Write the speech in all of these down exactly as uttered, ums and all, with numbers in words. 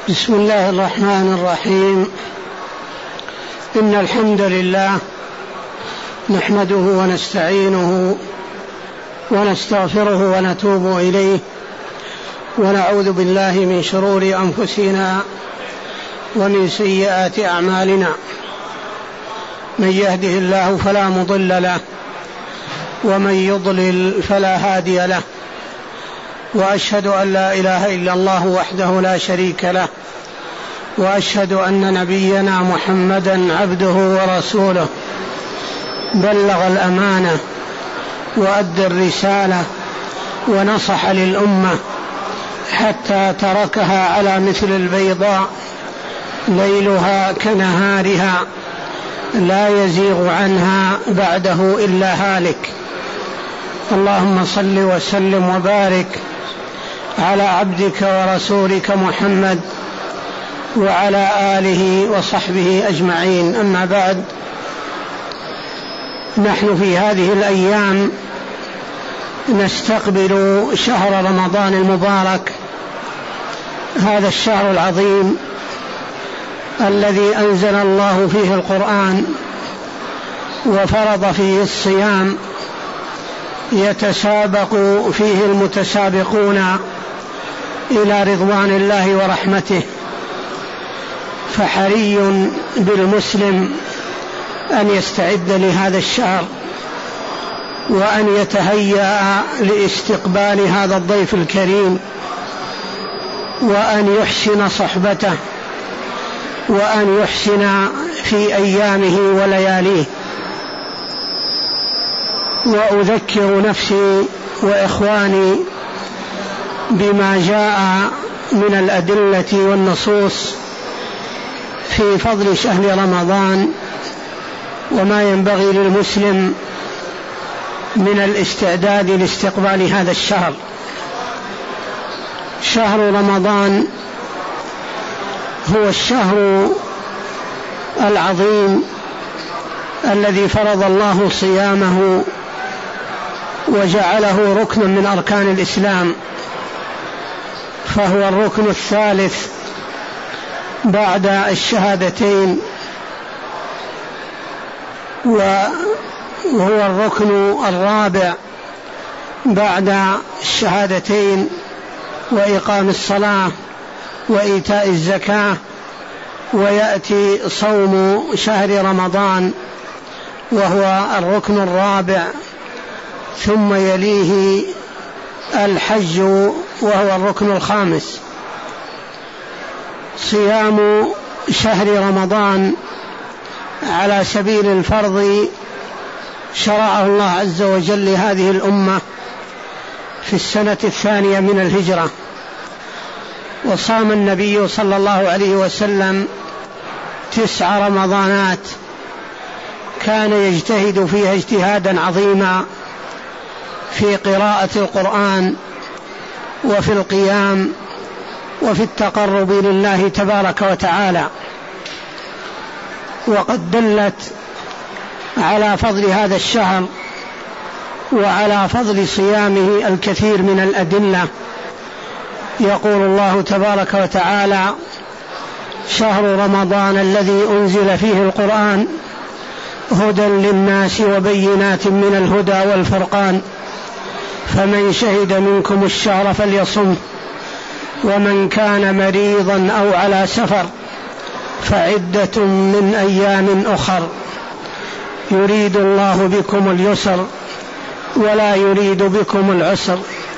بسم الله الرحمن الرحيم. إن الحمد لله نحمده ونستعينه ونستغفره ونتوب إليه، ونعوذ بالله من شرور أنفسنا ومن سيئات أعمالنا. من يهده الله فلا مضل له، ومن يضلل فلا هادي له، وأشهد أن لا إله إلا الله وحده لا شريك له، وأشهد أن نبينا محمدا عبده ورسوله، بلغ الأمانة وأدى الرسالة ونصح للأمة حتى تركها على مثل البيضاء ليلها كنهارها لا يزيغ عنها بعده إلا هالك. اللهم صل وسلم وبارك على عبدك ورسولك محمد وعلى آله وصحبه أجمعين. أما بعد، نحن في هذه الأيام نستقبل شهر رمضان المبارك، هذا الشهر العظيم الذي أنزل الله فيه القرآن وفرض فيه الصيام، يتسابق فيه المتسابقون إلى رضوان الله ورحمته. فحري بالمسلم أن يستعد لهذا الشهر، وأن يتهيأ لاستقبال هذا الضيف الكريم، وأن يحسن صحبته، وأن يحسن في أيامه ولياليه. وأذكر نفسي وإخواني بما جاء من الأدلة والنصوص في فضل شهر رمضان، وما ينبغي للمسلم من الاستعداد لاستقبال هذا الشهر. شهر رمضان هو الشهر العظيم الذي فرض الله صيامه وجعله ركنا من أركان الإسلام، فهو الركن الثالث بعد الشهادتين، وهو الركن الرابع بعد الشهادتين وإقام الصلاة وإيتاء الزكاة. ويأتي صوم شهر رمضان وهو الركن الرابع، ثم يليه الحج وهو الركن الخامس. صيام شهر رمضان على سبيل الفرض شرعه الله عز وجل لهذه الأمة في السنة الثانية من الهجرة، وصام النبي صلى الله عليه وسلم تسع رمضانات كان يجتهد فيها اجتهادا عظيما في قراءة القرآن وفي القيام وفي التقرب لله تبارك وتعالى. وقد دلت على فضل هذا الشهر وعلى فضل صيامه الكثير من الأدلة. يقول الله تبارك وتعالى: شهر رمضان الذي أنزل فيه القرآن هدى للناس وبينات من الهدى والفرقان، فمن شهد منكم الشهر فليصمه، ومن كان مريضا أو على سفر فعدة من أيام أخر، يريد الله بكم اليسر ولا يريد بكم العسر،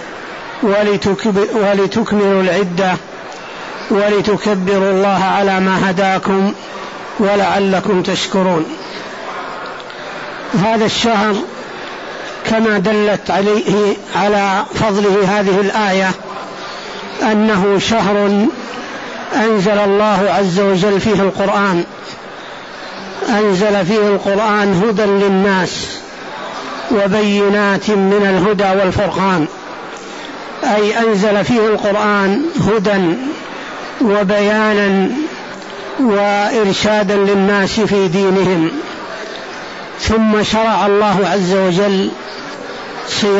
ولتكملوا العدة ولتكبروا الله على ما هداكم ولعلكم تشكرون. هذا الشهر كما دلت عليه على فضله هذه الآية أنه شهر أنزل الله عز وجل فيه القرآن، أنزل فيه القرآن هدى للناس وبينات من الهدى والفرقان، أي أنزل فيه القرآن هدى وبيانا وإرشادا للناس في دينهم. ثم شرع الله عز وجل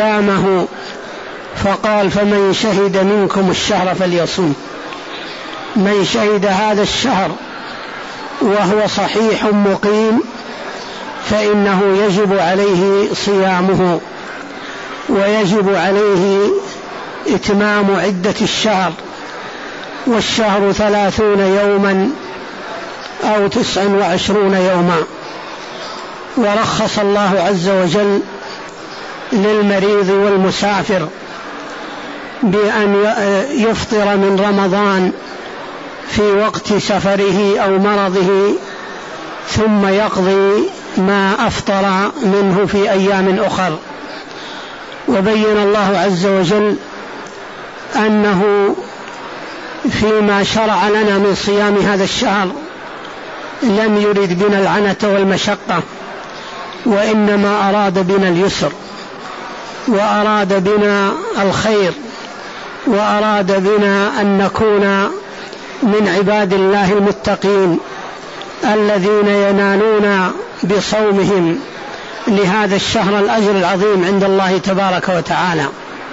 صيامه فقال: فمن شهد منكم الشهر فليصم. من شهد هذا الشهر وهو صحيح مقيم فإنه يجب عليه صيامه، ويجب عليه إتمام عدة الشهر، والشهر ثلاثون يوما أو تسع وعشرون يوما. ورخص الله عز وجل للمريض والمسافر بأن يفطر من رمضان في وقت سفره أو مرضه ثم يقضي ما أفطر منه في أيام أخر. وبين الله عز وجل أنه فيما شرع لنا من صيام هذا الشهر لم يرد بنا العنة والمشقة، وإنما أراد بنا اليسر، وأراد بنا الخير، وأراد بنا أن نكون من عباد الله المتقين الذين ينالون بصومهم لهذا الشهر الأجر العظيم عند الله تبارك وتعالى.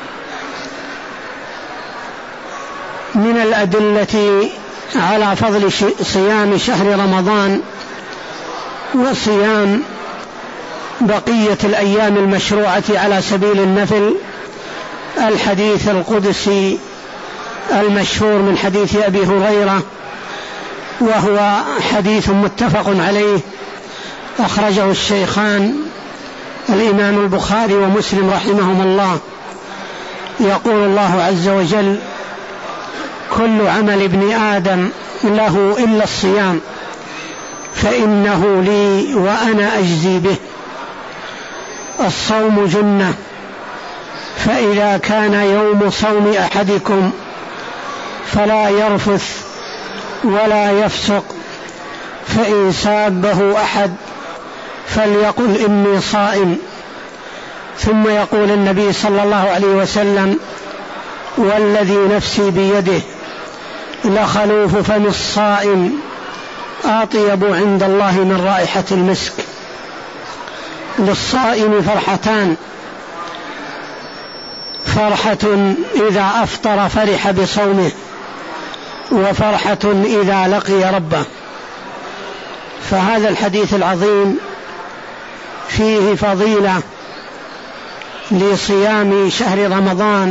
من الأدلة على فضل صيام شهر رمضان وصيام بقية الأيام المشروعة على سبيل النفل الحديث القدسي المشهور من حديث أبي هريرة، وهو حديث متفق عليه أخرجه الشيخان الإمام البخاري ومسلم رحمهم الله. يقول الله عز وجل: كل عمل ابن آدم له إلا الصيام فإنه لي وأنا أجزي به. الصوم جنة، فإذا كان يوم صوم أحدكم فلا يرفث ولا يفسق، فإن سابه أحد فليقل إني صائم. ثم يقول النبي صلى الله عليه وسلم: والذي نفسي بيده لخلوف فم الصائم أطيب عند الله من رائحة المسك. للصائم فرحتان: فرحة إذا أفطر فرح بصومه، وفرحة إذا لقي ربه. فهذا الحديث العظيم فيه فضيلة لصيام شهر رمضان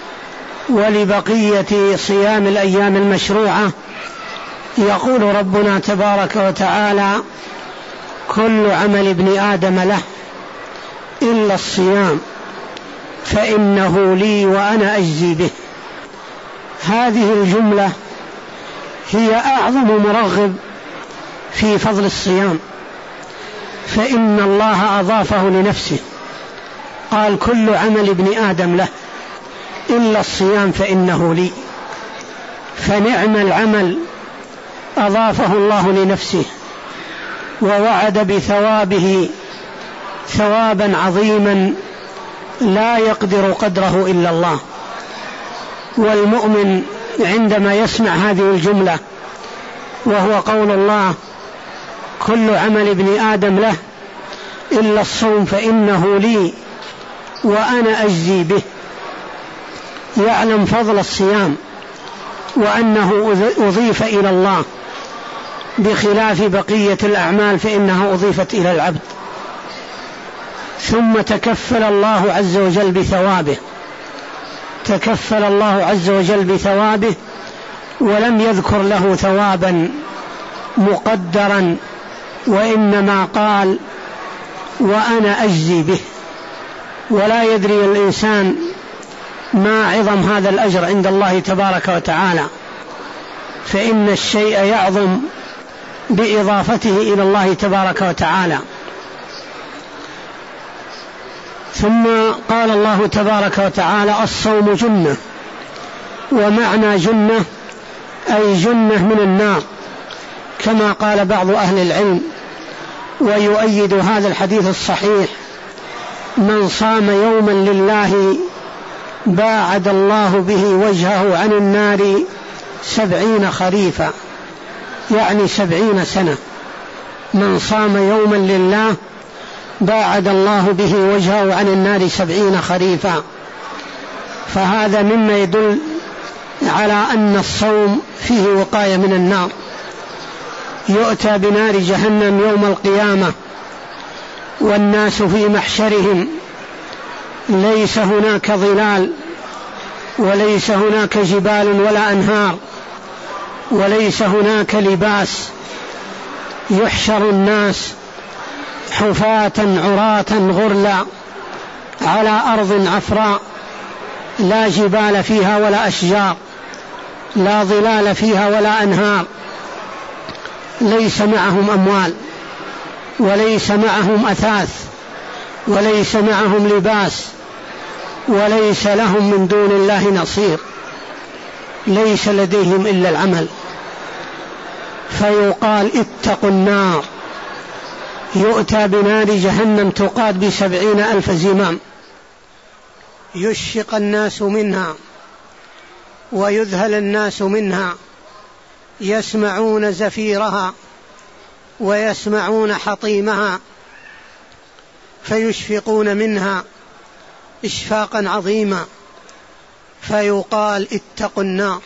ولبقية صيام الأيام المشروعة. يقول ربنا تبارك وتعالى: كل عمل ابن آدم له إلا الصيام فإنه لي وأنا أجزي به. هذه الجملة هي أعظم مرغب في فضل الصيام، فإن الله أضافه لنفسه، قال: كل عمل ابن آدم له إلا الصيام فإنه لي. فنعم العمل أضافه الله لنفسه، ووعد بثوابه ثوابا عظيما لا يقدر قدره إلا الله. والمؤمن عندما يسمع هذه الجملة وهو قول الله: كل عمل ابن آدم له إلا الصوم فإنه لي وأنا أجزي به، يعلم فضل الصيام وأنه أضيف إلى الله، بخلاف بقية الأعمال فإنها أضيفت إلى العبد. ثم تكفل الله عز وجل بثوابه، تكفل الله عز وجل بثوابه، ولم يذكر له ثوابا مقدرا، وإنما قال: وأنا أجزي به. ولا يدري الإنسان ما عظم هذا الأجر عند الله تبارك وتعالى، فإن الشيء يعظم بإضافته إلى الله تبارك وتعالى. ثم قال الله تبارك وتعالى: الصوم جنة. ومعنى جنة أي جنة من النار، كما قال بعض أهل العلم. ويؤيد هذا الحديث الصحيح: من صام يوما لله باعد الله به وجهه عن النار سبعين خريفا، يعني سبعين سنة. من صام يوما لله باعد الله به وجهه عن النار سبعين خريفا. فهذا مما يدل على أن الصوم فيه وقاية من النار. يؤتى بنار جهنم يوم القيامة والناس في محشرهم، ليس هناك ظلال وليس هناك جبال ولا أنهار وليس هناك لباس. يحشر الناس حفاة عراة غرلا على أرض عفراء، لا جبال فيها ولا أشجار، لا ظلال فيها ولا أنهار، ليس معهم أموال وليس معهم أثاث وليس معهم لباس وليس لهم من دون الله نصير، ليس لديهم إلا العمل. فيقال اتقوا النار. يؤتى بنار جهنم تقاد بسبعين ألف زمام، يشفق الناس منها ويذهل الناس منها، يسمعون زفيرها ويسمعون حطيمها، فيشفقون منها إشفاقا عظيما، فيقال اتقوا النار.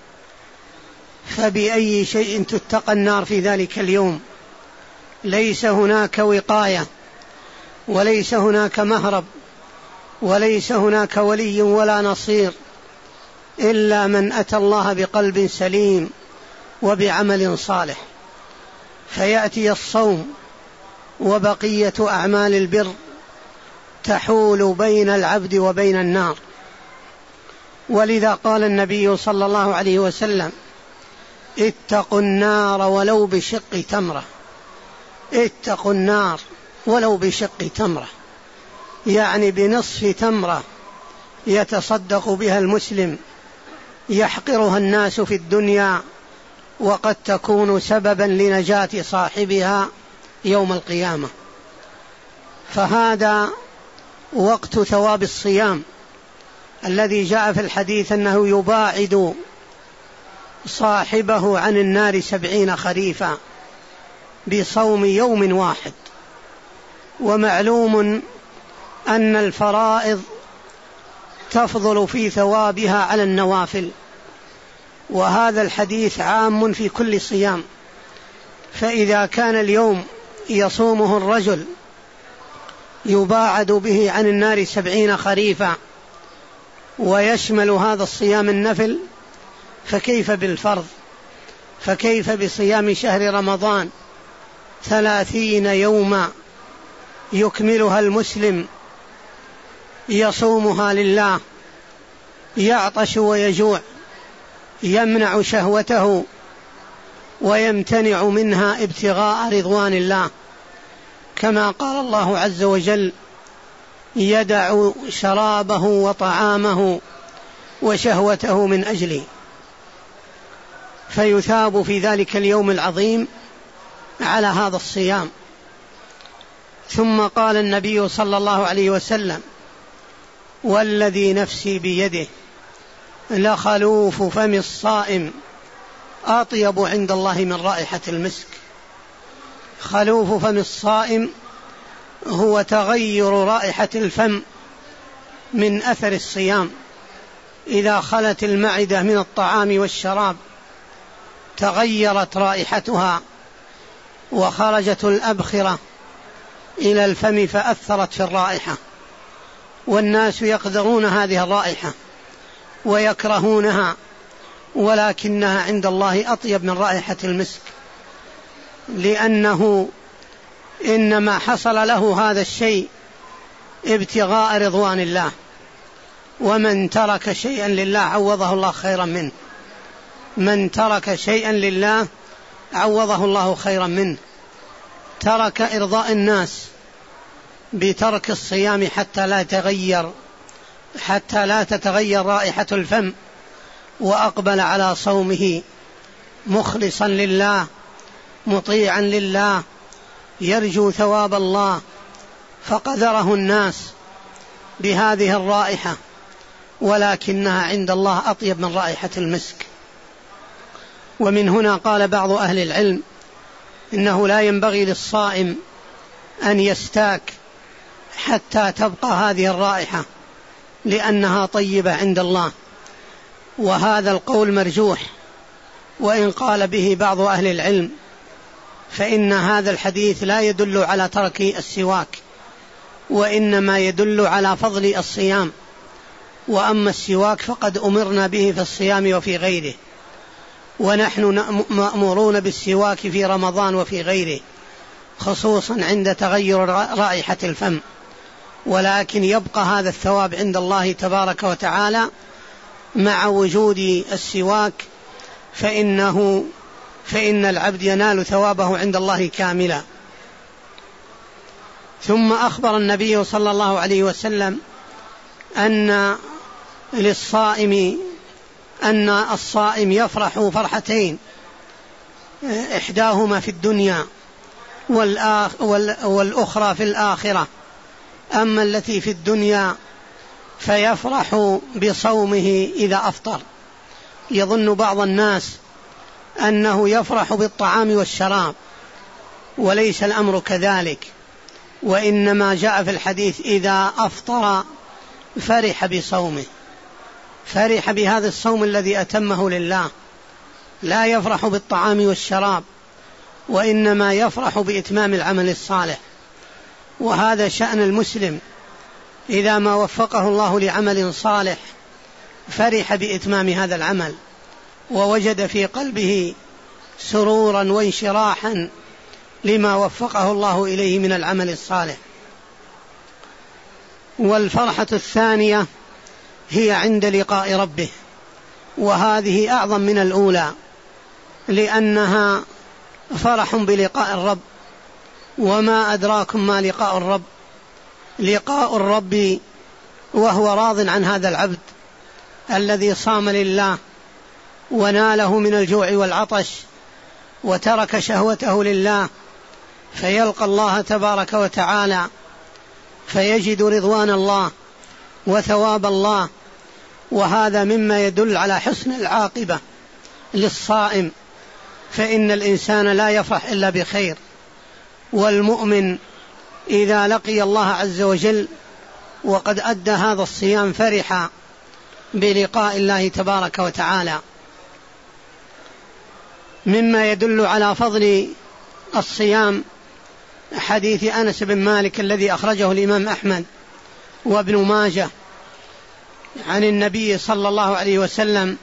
فبأي شيء تتقى النار في ذلك اليوم؟ ليس هناك وقاية وليس هناك مهرب وليس هناك ولي ولا نصير إلا من أتى الله بقلب سليم وبعمل صالح. فيأتي الصوم وبقية أعمال البر تحول بين العبد وبين النار. ولذا قال النبي صلى الله عليه وسلم اتقوا النار ولو بشق تمرة. اتقوا النار ولو بشق تمرة، يعني بنصف تمرة يتصدق بها المسلم يحقرها الناس في الدنيا، وقد تكون سببا لنجاة صاحبها يوم القيامة. فهذا وقت ثواب الصيام الذي جاء في الحديث أنه يباعد صاحبه عن النار سبعين خريفا بصوم يوم واحد. ومعلوم أن الفرائض تفضل في ثوابها على النوافل، وهذا الحديث عام في كل صيام. فإذا كان اليوم يصومه الرجل يباعد به عن النار سبعين خريفا ويشمل هذا الصيام النفل، فكيف بالفرض؟ فكيف بصيام شهر رمضان ثلاثين يوما يكملها المسلم يصومها لله، يعطش ويجوع، يمنع شهوته ويمتنع منها ابتغاء رضوان الله، كما قال الله عز وجل يدع شرابه وطعامه وشهوته من أجلي. فيثاب في ذلك اليوم العظيم على هذا الصيام. ثم قال النبي صلى الله عليه وسلم والذي نفسي بيده لخلوف فم الصائم أطيب عند الله من رائحة المسك. خلوف فم الصائم هو تغير رائحة الفم من أثر الصيام. إذا خلت المعدة من الطعام والشراب تغيرت رائحتها وخرجت الأبخرة إلى الفم فأثرت في الرائحة، والناس يقدرون هذه الرائحة ويكرهونها، ولكنها عند الله أطيب من رائحة المسك، لأنه إنما حصل له هذا الشيء ابتغاء رضوان الله، ومن ترك شيئا لله عوضه الله خيرا منه. من ترك شيئا لله عوضه الله خيرا منه. ترك إرضاء الناس بترك الصيام حتى لا تغير حتى لا تتغير رائحة الفم، وأقبل على صومه مخلصا لله مطيعا لله يرجو ثواب الله، فقدره الناس بهذه الرائحة، ولكنها عند الله أطيب من رائحة المسك. ومن هنا قال بعض أهل العلم إنه لا ينبغي للصائم أن يستاك حتى تبقى هذه الرائحة، لأنها طيبة عند الله. وهذا القول مرجوح، وإن قال به بعض أهل العلم فإن هذا الحديث لا يدل على ترك السواك، وإنما يدل على فضل الصيام. وأما السواك فقد أمرنا به في الصيام وفي غيره، ونحن مأمورون بالسواك في رمضان وفي غيره، خصوصا عند تغير رائحة الفم، ولكن يبقى هذا الثواب عند الله تبارك وتعالى مع وجود السواك، فإنه فإن العبد ينال ثوابه عند الله كاملا. ثم أخبر النبي صلى الله عليه وسلم أن للصائم أن الصائم يفرح فرحتين، إحداهما في الدنيا والأخرى في الآخرة. أما التي في الدنيا فيفرح بصومه إذا أفطر. يظن بعض الناس أنه يفرح بالطعام والشراب، وليس الأمر كذلك، وإنما جاء في الحديث إذا أفطر فرح بصومه، فرح بهذا الصوم الذي أتمه لله، لا يفرح بالطعام والشراب، وإنما يفرح بإتمام العمل الصالح. وهذا شأن المسلم، إذا ما وفقه الله لعمل صالح فرح بإتمام هذا العمل، ووجد في قلبه سرورا وانشراحا لما وفقه الله إليه من العمل الصالح. والفرحة الثانية هي عند لقاء ربه، وهذه أعظم من الأولى، لأنها فرح بلقاء الرب. وما أدراكم ما لقاء الرب؟ لقاء الرب وهو راض عن هذا العبد الذي صام لله وناله من الجوع والعطش وترك شهوته لله، فيلقى الله تبارك وتعالى فيجد رضوان الله وثواب الله. وهذا مما يدل على حسن العاقبة للصائم، فإن الإنسان لا يفرح إلا بخير. والمؤمن إذا لقي الله عز وجل وقد أدى هذا الصيام فرح بلقاء الله تبارك وتعالى. مما يدل على فضل الصيام حديث أنس بن مالك الذي أخرجه الإمام أحمد وابن ماجه عن النبي صلى الله عليه وسلم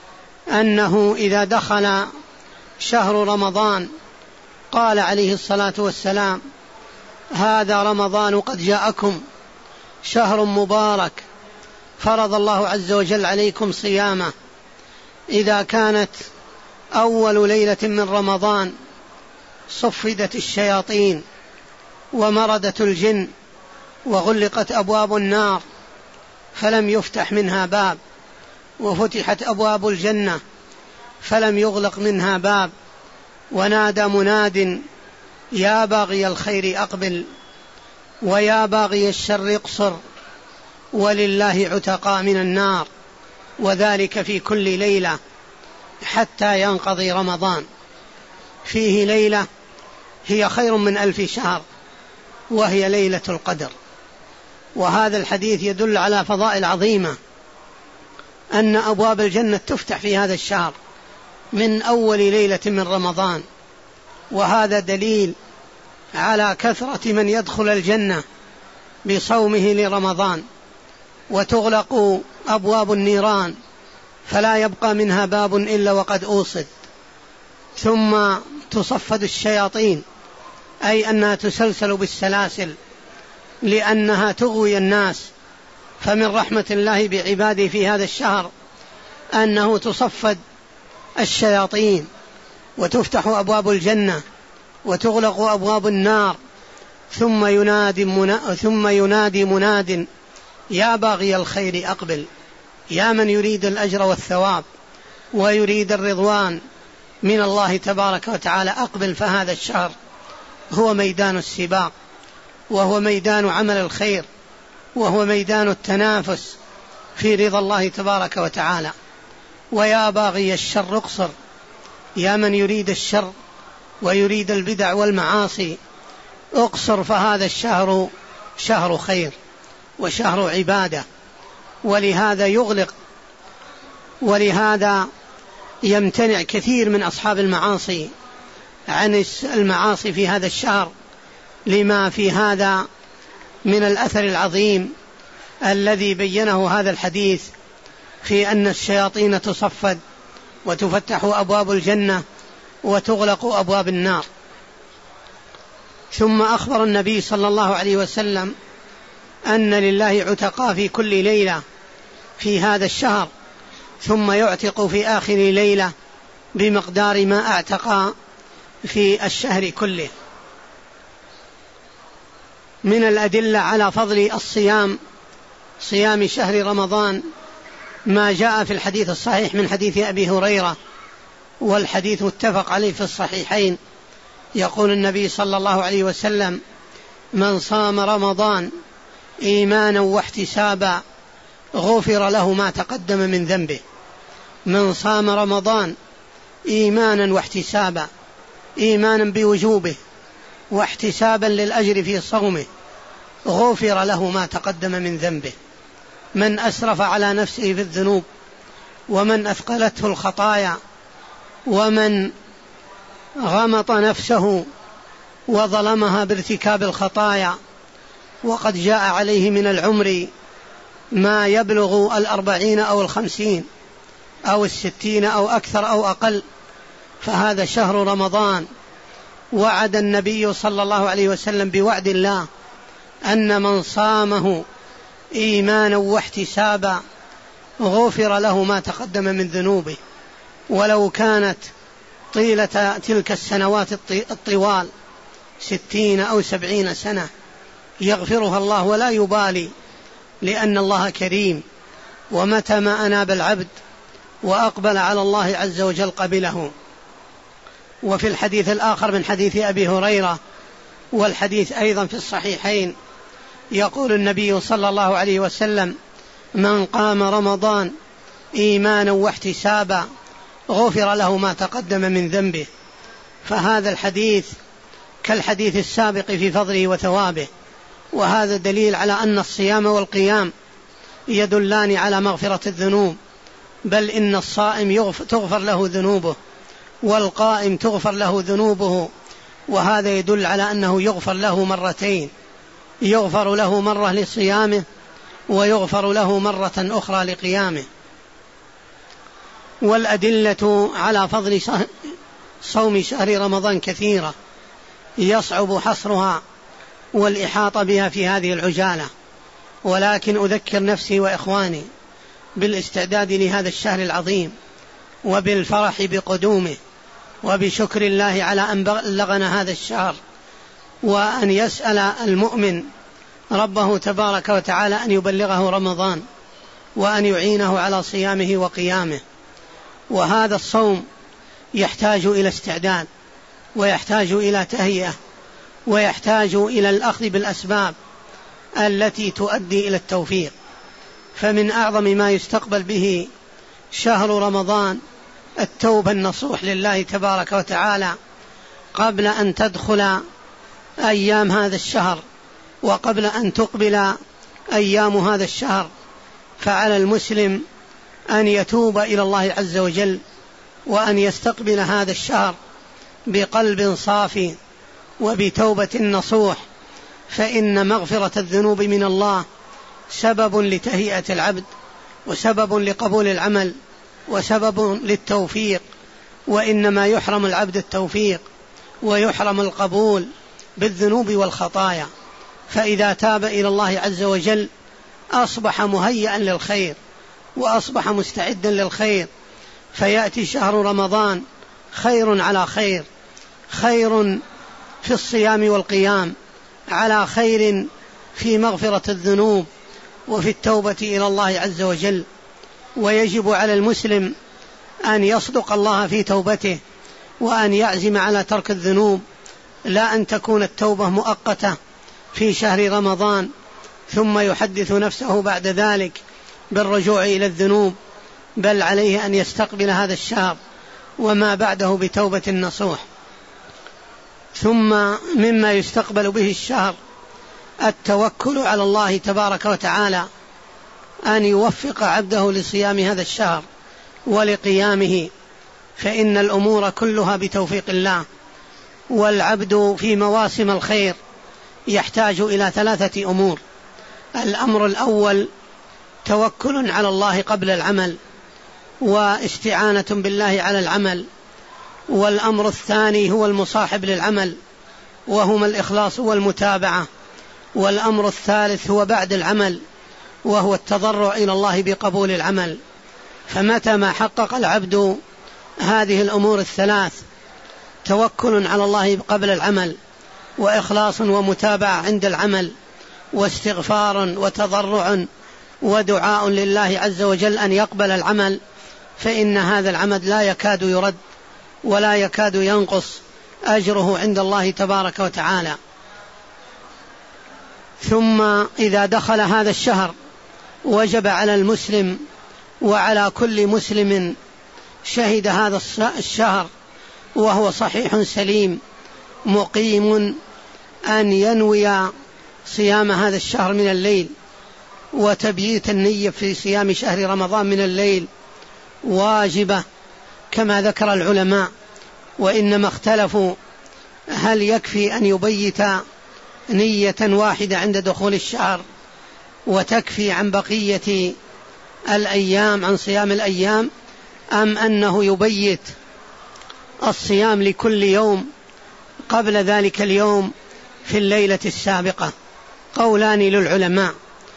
أنه إذا دخل شهر رمضان قال عليه الصلاة والسلام: هذا رمضان قد جاءكم، شهر مبارك فرض الله عز وجل عليكم صيامه. إذا كانت أول ليلة من رمضان صفدت الشياطين ومردت الجن وغلقت أبواب النار فلم يفتح منها باب، وفتحت أبواب الجنة فلم يغلق منها باب، ونادى مناد: يا باغي الخير أقبل ويا باغي الشر اقصر، ولله عتقاء من النار، وذلك في كل ليلة حتى ينقضي رمضان. فيه ليلة هي خير من ألف شهر، وهي ليلة القدر. وهذا الحديث يدل على فضائل عظيمة، أن أبواب الجنة تفتح في هذا الشهر من أول ليلة من رمضان، وهذا دليل على كثرة من يدخل الجنة بصومه لرمضان. وتغلق أبواب النيران فلا يبقى منها باب إلا وقد أوصد. ثم تصفد الشياطين، أي أنها تسلسل بالسلاسل لأنها تغوي الناس. فمن رحمة الله بعباده في هذا الشهر أنه تصفد الشياطين وتفتح أبواب الجنة وتغلق أبواب النار. ثم ينادي منا... ثم ينادي مناد: يا باغي الخير أقبل، يا من يريد الأجر والثواب ويريد الرضوان من الله تبارك وتعالى أقبل. فهذا الشهر هو ميدان السباق، وهو ميدان عمل الخير، وهو ميدان التنافس في رضا الله تبارك وتعالى. ويا باغي الشر اقصر، يا من يريد الشر ويريد البدع والمعاصي اقصر، فهذا الشهر شهر خير وشهر عبادة. ولهذا يغلق ولهذا يمتنع كثير من أصحاب المعاصي عن المعاصي في هذا الشهر، لما في هذا من الأثر العظيم الذي بينه هذا الحديث في أن الشياطين تصفد وتفتح أبواب الجنة وتغلق أبواب النار. ثم أخبر النبي صلى الله عليه وسلم أن لله عتقاء في كل ليلة في هذا الشهر، ثم يعتق في آخر ليلة بمقدار ما اعتقى في الشهر كله. من الأدلة على فضل الصيام صيام شهر رمضان ما جاء في الحديث الصحيح من حديث أبي هريرة، والحديث متفق عليه في الصحيحين. يقول النبي صلى الله عليه وسلم: من صام رمضان إيمانا واحتسابا غفر له ما تقدم من ذنبه. من صام رمضان إيمانا واحتسابا، إيمانا بوجوبه واحتسابا للأجر في صومه، غفر له ما تقدم من ذنبه. من أسرف على نفسه في الذنوب، ومن أثقلته الخطايا، ومن غمط نفسه وظلمها بارتكاب الخطايا، وقد جاء عليه من العمر ما يبلغ الأربعين أو الخمسين أو الستين أو أكثر أو أقل، فهذا شهر رمضان وعد النبي صلى الله عليه وسلم بوعد الله أن من صامه إيمانا واحتسابا غفر له ما تقدم من ذنوبه، ولو كانت طيلة تلك السنوات الطوال ستين أو سبعين سنة يغفرها الله ولا يبالي، لأن الله كريم، ومتى ما أناب العبد وأقبل على الله عز وجل قبله. وفي الحديث الآخر من حديث أبي هريرة، والحديث أيضا في الصحيحين، يقول النبي صلى الله عليه وسلم: من قام رمضان إيمانا واحتسابا غفر له ما تقدم من ذنبه. فهذا الحديث كالحديث السابق في فضله وثوابه، وهذا دليل على أن الصيام والقيام يدلان على مغفرة الذنوب، بل إن الصائم تغفر له ذنوبه، والقائم تغفر له ذنوبه، وهذا يدل على أنه يغفر له مرتين، يغفر له مرة لصيامه ويغفر له مرة أخرى لقيامه. والأدلة على فضل صوم شهر رمضان كثيرة يصعب حصرها والإحاطة بها في هذه العجالة، ولكن أذكر نفسي وإخواني بالاستعداد لهذا الشهر العظيم، وبالفرح بقدومه، وبشكر الله على أن بلغنا هذا الشهر، وأن يسأل المؤمن ربه تبارك وتعالى أن يبلغه رمضان، وأن يعينه على صيامه وقيامه. وهذا الصوم يحتاج إلى استعداد، ويحتاج إلى تهيئة، ويحتاج إلى الأخذ بالأسباب التي تؤدي إلى التوفيق. فمن أعظم ما يستقبل به شهر رمضان التوبة النصوح لله تبارك وتعالى قبل أن تدخل أيام هذا الشهر، وقبل أن تقبل أيام هذا الشهر. فعلى المسلم أن يتوب إلى الله عز وجل، وأن يستقبل هذا الشهر بقلب صافي وبتوبة نصوح، فإن مغفرة الذنوب من الله سبب لتهيئة العبد، وسبب لقبول العمل، وسبب للتوفيق. وإنما يحرم العبد التوفيق ويحرم القبول بالذنوب والخطايا. فإذا تاب إلى الله عز وجل أصبح مهيئا للخير، وأصبح مستعدا للخير، فيأتي شهر رمضان خير على خير، خير في الصيام والقيام، على خير في مغفرة الذنوب وفي التوبة إلى الله عز وجل. ويجب على المسلم أن يصدق الله في توبته، وأن يعزم على ترك الذنوب، لا أن تكون التوبة مؤقتة في شهر رمضان ثم يحدث نفسه بعد ذلك بالرجوع إلى الذنوب، بل عليه أن يستقبل هذا الشهر وما بعده بتوبة نصوح. ثم مما يستقبل به الشهر التوكل على الله تبارك وتعالى، أن يوفق عبده لصيام هذا الشهر ولقيامه، فإن الأمور كلها بتوفيق الله، والعبد في مواسم الخير يحتاج إلى ثلاثة أمور. الأمر الأول توكل على الله قبل العمل، واستعانة بالله على العمل. والأمر الثاني هو المصاحب للعمل، وهما الإخلاص والمتابعة. والأمر الثالث هو بعد العمل، وهو التضرع إلى الله بقبول العمل. فمتى ما حقق العبد هذه الأمور الثلاث، توكل على الله قبل العمل، وإخلاص ومتابعة عند العمل، واستغفار وتضرع ودعاء لله عز وجل أن يقبل العمل، فإن هذا العمل لا يكاد يرد ولا يكاد ينقص أجره عند الله تبارك وتعالى. ثم إذا دخل هذا الشهر وجب على المسلم وعلى كل مسلم شهد هذا الشهر وهو صحيح سليم مقيم أن ينوي صيام هذا الشهر من الليل، وتبييت النية في صيام شهر رمضان من الليل واجبة كما ذكر العلماء، وإنما اختلفوا هل يكفي أن يبيت نية واحدة عند دخول الشهر وتكفي عن بقية الأيام عن صيام الأيام، أم أنه يبيت الصيام لكل يوم قبل ذلك اليوم في الليلة السابقة. قولان للعلماء،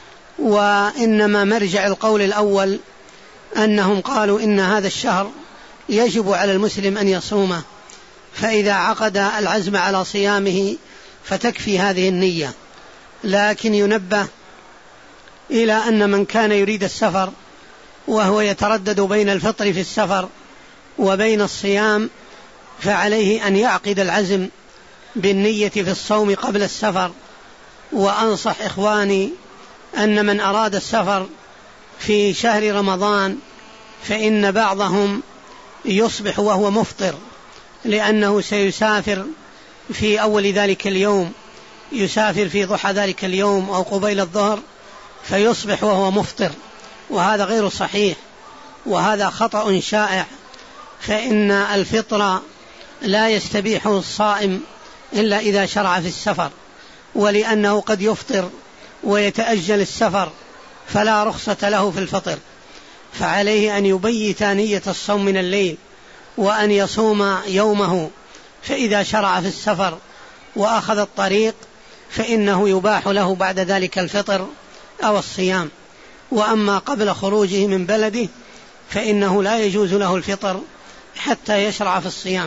وإنما مرجع القول الأول أنهم قالوا إن هذا الشهر يجب على المسلم أن يصومه، فإذا عقد العزم على صيامه فتكفي هذه النية. لكن ينبه إلى أن من كان يريد السفر وهو يتردد بين الفطر في السفر وبين الصيام، فعليه أن يعقد العزم بالنية في الصوم قبل السفر. وأنصح إخواني أن من أراد السفر في شهر رمضان فإن بعضهم يصبح وهو مفطر، لأنه سيسافر في أول ذلك اليوم، يسافر في ضحى ذلك اليوم أو قبيل الظهر، فيصبح وهو مفطر، وهذا غير صحيح، وهذا خطأ شائع. فإن الفطر لا يستبيحه الصائم إلا إذا شرع في السفر، ولأنه قد يفطر ويتأجل السفر فلا رخصة له في الفطر، فعليه أن يبيت نية الصوم من الليل وأن يصوم يومه، فإذا شرع في السفر وأخذ الطريق فإنه يباح له بعد ذلك الفطر أو الصيام. وأما قبل خروجه من بلده فإنه لا يجوز له الفطر حتى يشرع في الصيام.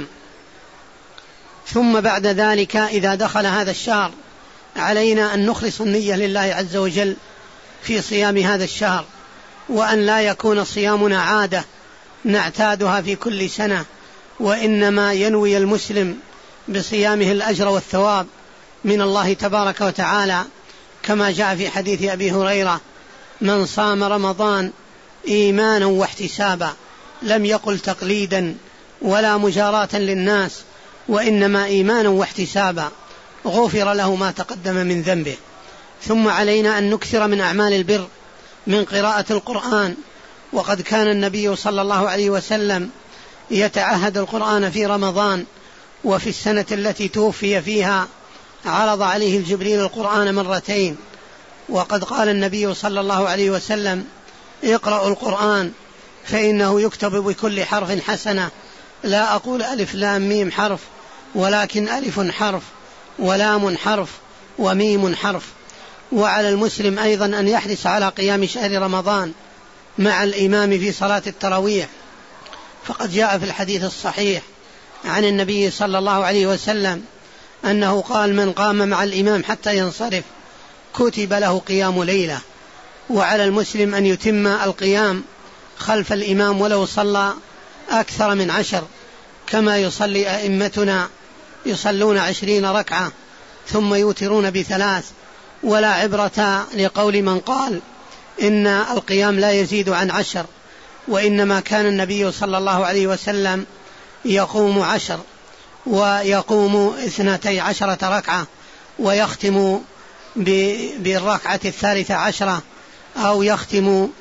ثم بعد ذلك إذا دخل هذا الشهر علينا أن نخلص النية لله عز وجل في صيام هذا الشهر، وأن لا يكون صيامنا عادة نعتادها في كل سنة، وإنما ينوي المسلم بصيامه الأجر والثواب من الله تبارك وتعالى، كما جاء في حديث أبي هريرة: من صام رمضان إيمانا واحتسابا، لم يقل تقليدا ولا مجاراة للناس، وإنما إيمانا واحتسابا، غفر له ما تقدم من ذنبه. ثم علينا أن نكثر من أعمال البر من قراءة القرآن، وقد كان النبي صلى الله عليه وسلم يتعهد القرآن في رمضان، وفي السنة التي توفي فيها عرض عليه الجبريل القرآن مرتين. وقد قال النبي صلى الله عليه وسلم: اقرأوا القرآن فإنه يكتب بكل حرف حسنة، لا أقول ألف لام ميم حرف، ولكن ألف حرف ولام حرف وميم حرف. وعلى المسلم أيضا أن يحرص على قيام شهر رمضان مع الإمام في صلاة التراويح، فقد جاء في الحديث الصحيح عن النبي صلى الله عليه وسلم أنه قال: من قام مع الإمام حتى ينصرف كتب له قيام ليلة. وعلى المسلم أن يتم القيام خلف الإمام ولو صلى أكثر من عشر، كما يصلي أئمتنا، يصلون عشرين ركعة ثم يوترون بثلاث. ولا عبرة لقول من قال إن القيام لا يزيد عن عشر، وإنما كان النبي صلى الله عليه وسلم يقوم عشر ويقوم اثنتي عشرة ركعة، ويختم بالركعة الثالثة عشرة، أو يختم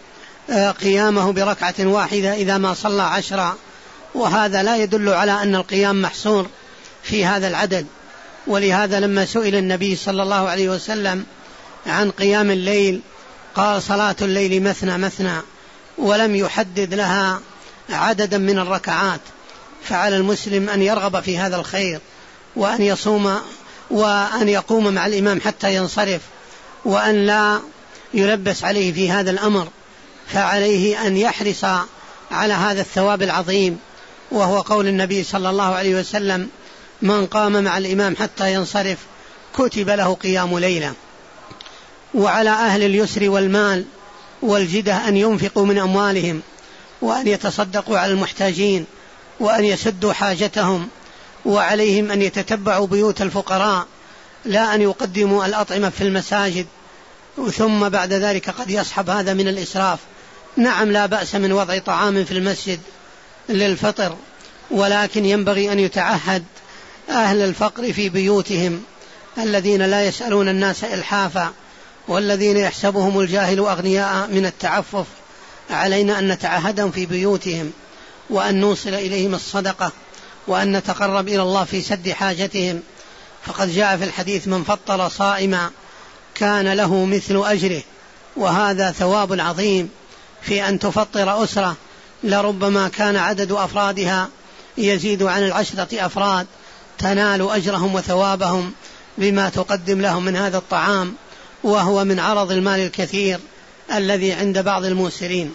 قيامه بركعة واحدة إذا ما صلى عشرا، وهذا لا يدل على أن القيام محصور في هذا العدد. ولهذا لما سئل النبي صلى الله عليه وسلم عن قيام الليل قال صلاة الليل مثنى مثنى، ولم يحدد لها عددا من الركعات. فعلى المسلم أن يرغب في هذا الخير، وأن يصوم وأن يقوم مع الإمام حتى ينصرف، وأن لا يلبس عليه في هذا الأمر، فعليه أن يحرص على هذا الثواب العظيم، وهو قول النبي صلى الله عليه وسلم: من قام مع الإمام حتى ينصرف كتب له قيام ليلة. وعلى أهل اليسر والمال والجدة أن ينفقوا من أموالهم، وأن يتصدقوا على المحتاجين، وأن يسدوا حاجتهم، وعليهم أن يتتبعوا بيوت الفقراء، لا أن يقدموا الأطعمة في المساجد ثم بعد ذلك قد يصحب هذا من الإسراف. نعم، لا بأس من وضع طعام في المسجد للفطر، ولكن ينبغي أن يتعهد أهل الفقر في بيوتهم الذين لا يسألون الناس إلحافا، والذين يحسبهم الجاهل أغنياء من التعفف. علينا أن نتعهدهم في بيوتهم، وأن نوصل إليهم الصدقة، وأن نتقرب إلى الله في سد حاجتهم. فقد جاء في الحديث: من فطر صائما كان له مثل أجره. وهذا ثواب عظيم في أن تفطر أسرة لربما كان عدد أفرادها يزيد عن العشرة أفراد، تنال أجرهم وثوابهم بما تقدم لهم من هذا الطعام، وهو من عرض المال الكثير الذي عند بعض الموسرين.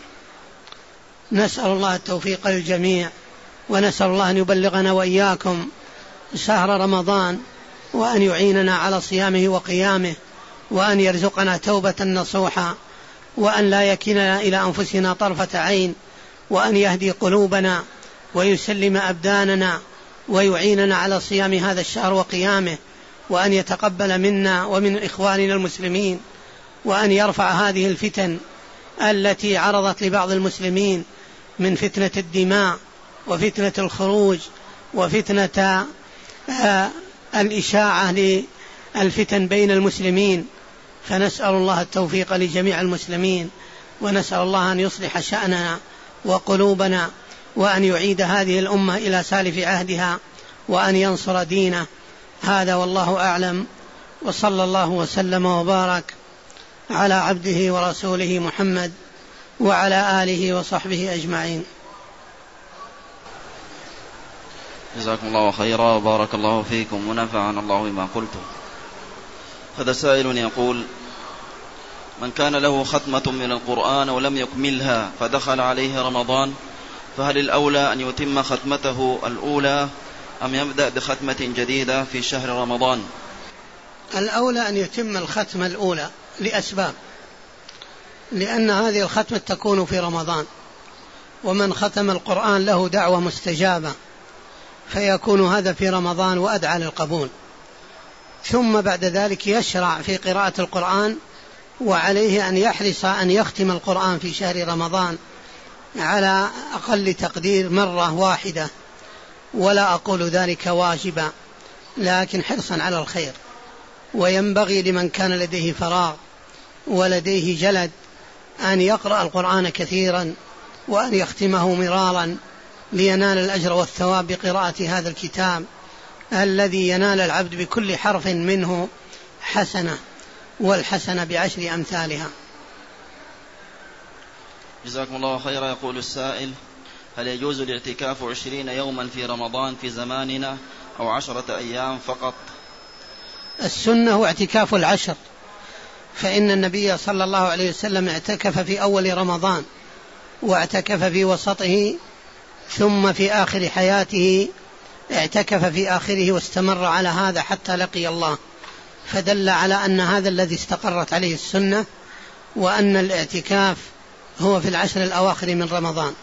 نسأل الله التوفيق للجميع، ونسأل الله أن يبلغنا وإياكم شهر رمضان، وأن يعيننا على صيامه وقيامه، وأن يرزقنا توبة نصوحا، وأن لا يكلنا إلى أنفسنا طرفة عين، وأن يهدي قلوبنا ويسلم أبداننا، ويعيننا على صيام هذا الشهر وقيامه، وأن يتقبل منا ومن إخواننا المسلمين، وأن يرفع هذه الفتن التي عرضت لبعض المسلمين من فتنة الدماء، وفتنة الخروج، وفتنة الإشاعة للفتن بين المسلمين. فنسأل الله التوفيق لجميع المسلمين، ونسأل الله أن يصلح شأننا وقلوبنا، وأن يعيد هذه الأمة إلى سالف عهدها، وأن ينصر دينه. هذا والله أعلم، وصلى الله وسلم وبارك على عبده ورسوله محمد وعلى آله وصحبه أجمعين. جزاكم الله خيرا وبارك الله فيكم ونفعنا الله بما قلتم. هذا سائل يقول: من كان له ختمة من القرآن ولم يكملها فدخل عليه رمضان، فهل الأولى أن يتم ختمته الأولى أم يبدأ بختمة جديدة في شهر رمضان؟ الأولى أن يتم الختمة الأولى لأسباب، لأن هذه الختمة تكون في رمضان، ومن ختم القرآن له دعوة مستجابة، فيكون هذا في رمضان وأدعى للقبول. ثم بعد ذلك يشرع في قراءة القرآن، وعليه أن يحرص أن يختم القرآن في شهر رمضان على أقل تقدير مرة واحدة، ولا أقول ذلك واجبا، لكن حرصا على الخير. وينبغي لمن كان لديه فراغ ولديه جلد أن يقرأ القرآن كثيرا، وأن يختمه مرارا، لينال الأجر والثواب بقراءة هذا الكتاب الذي ينال العبد بكل حرف منه حسنة، والحسنة بعشر أمثالها. جزاكم الله خيرا. يقول السائل: هل يجوز الاعتكاف عشرين يوما في رمضان في زماننا أو عشرة أيام فقط؟ السنة هو اعتكاف العشر، فإن النبي صلى الله عليه وسلم اعتكف في أول رمضان، واعتكف في وسطه، ثم في آخر حياته اعتكف في آخره، واستمر على هذا حتى لقي الله، فدل على أن هذا الذي استقرت عليه السنة، وأن الاعتكاف هو في العشر الأواخر من رمضان.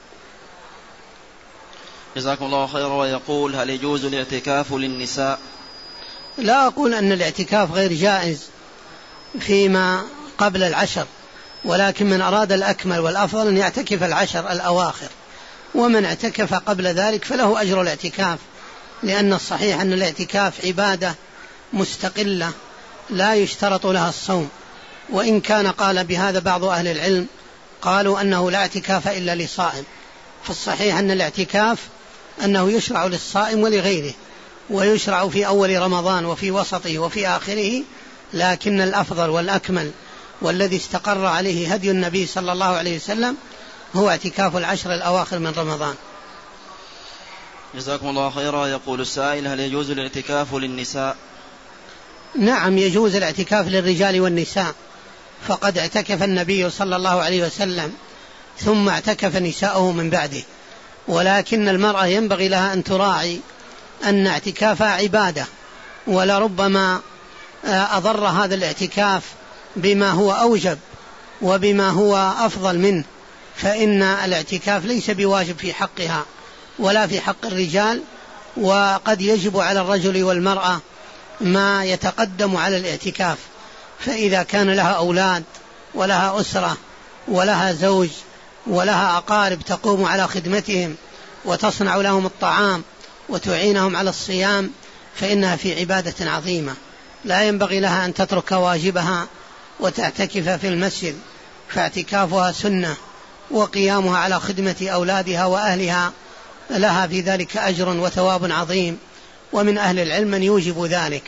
جزاكم الله خيرا. ويقول: هل يجوز الاعتكاف للنساء؟ لا أقول أن الاعتكاف غير جائز فيما قبل العشر، ولكن من أراد الأكمل والأفضل أن يعتكف العشر الأواخر، ومن اعتكف قبل ذلك فله أجر الاعتكاف، لأن الصحيح أن الاعتكاف عبادة مستقلة لا يشترط لها الصوم، وإن كان قال بهذا بعض أهل العلم، قالوا أنه لا اعتكاف إلا لصائم. فالصحيح أن الاعتكاف أنه يشرع للصائم ولغيره، ويشرع في أول رمضان وفي وسطه وفي آخره، لكن الأفضل والأكمل والذي استقر عليه هدي النبي صلى الله عليه وسلم هو اعتكاف العشر الأواخر من رمضان. جزاكم الله خيرا. يقول السائل: هل يجوز الاعتكاف للنساء؟ نعم، يجوز الاعتكاف للرجال والنساء، فقد اعتكف النبي صلى الله عليه وسلم ثم اعتكف نساءه من بعده، ولكن المرأة ينبغي لها أن تراعي أن اعتكافها عبادة، ولربما أضر هذا الاعتكاف بما هو أوجب وبما هو أفضل منه، فإن الاعتكاف ليس بواجب في حقها ولا في حق الرجال، وقد يجب على الرجل والمرأة ما يتقدم على الاعتكاف. فإذا كان لها أولاد ولها أسرة ولها زوج ولها أقارب تقوم على خدمتهم وتصنع لهم الطعام وتعينهم على الصيام، فإنها في عبادة عظيمة، لا ينبغي لها أن تترك واجبها وتعتكف في المسجد، فاعتكافها سنة، وقيامها على خدمة أولادها وأهلها لها في ذلك أجر وثواب عظيم، ومن أهل العلم من يوجب ذلك.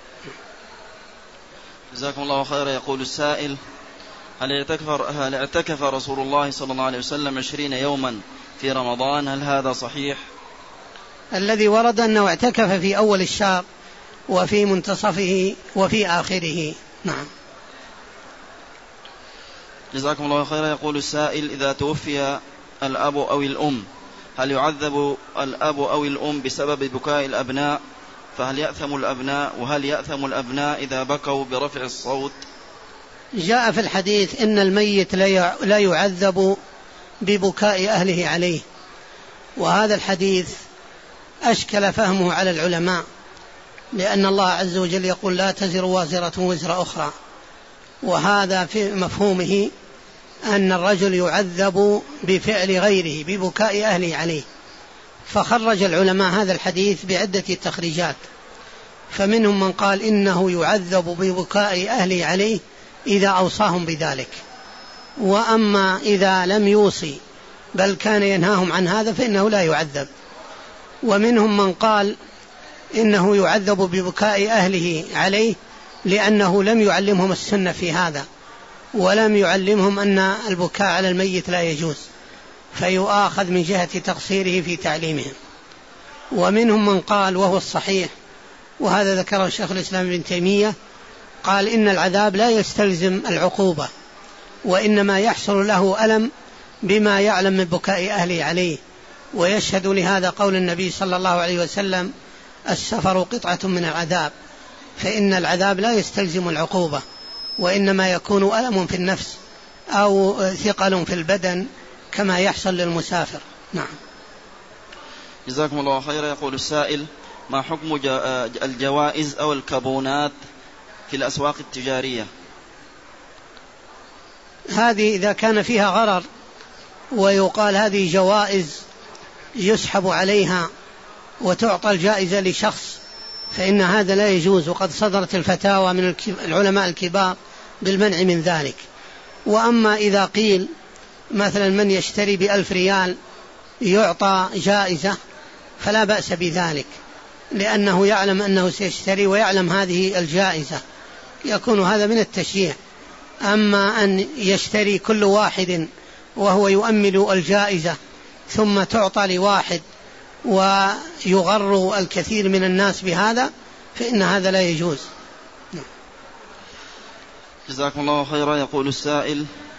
جزاكم الله خيرا. يقول السائل: هل اعتكف, هل اعتكف رسول الله صلى الله عليه وسلم عشرين يوما في رمضان؟ هل هذا صحيح؟ الذي ورد أنه اعتكف في أول الشهر وفي منتصفه وفي آخره. نعم. جزاكم الله خيرا. يقول السائل: إذا توفي الأب أو الأم هل يعذب الأب أو الأم بسبب بكاء الأبناء؟ فهل يأثم الأبناء؟ وهل يأثم الأبناء إذا بكوا برفع الصوت؟ جاء في الحديث إن الميت لا يعذب ببكاء أهله عليه، وهذا الحديث أشكل فهمه على العلماء، لأن الله عز وجل يقول: لا تزر وازرة وزر أخرى، وهذا في مفهومه أن الرجل يعذب بفعل غيره ببكاء أهله عليه. فخرج العلماء هذا الحديث بعدة تخريجات، فمنهم من قال إنه يعذب ببكاء أهله عليه إذا أوصاهم بذلك، وأما إذا لم يوصي بل كان ينهاهم عن هذا فإنه لا يعذب. ومنهم من قال إنه يعذب ببكاء أهله عليه لأنه لم يعلمهم السنة في هذا، ولم يعلمهم أن البكاء على الميت لا يجوز، فيؤاخذ من جهة تقصيره في تعليمهم. ومنهم من قال، وهو الصحيح وهذا ذكره شيخ الإسلام ابن تيمية، قال إن العذاب لا يستلزم العقوبة، وإنما يحصل له ألم بما يعلم من بكاء أهله عليه. ويشهد لهذا قول النبي صلى الله عليه وسلم: السفر قطعة من العذاب، فإن العذاب لا يستلزم العقوبة، وإنما يكون ألم في النفس أو ثقل في البدن كما يحصل للمسافر. نعم. جزاكم الله خيرا. يقول السائل: ما حكم الجوائز أو الكابونات في الأسواق التجارية؟ هذه إذا كان فيها غرر ويقال هذه جوائز يسحب عليها وتعطى الجائزة لشخص، فإن هذا لا يجوز، وقد صدرت الفتاوى من العلماء الكبار بالمنع من ذلك. وأما إذا قيل مثلا من يشتري بألف ريال يعطى جائزة فلا بأس بذلك، لأنه يعلم أنه سيشتري ويعلم هذه الجائزة، يكون هذا من التشجيع. أما أن يشتري كل واحد وهو يؤمل الجائزة ثم تعطى لواحد ويغر الكثير من الناس بهذا فإن هذا لا يجوز. جزاكم الله خيرا. يقول السائل: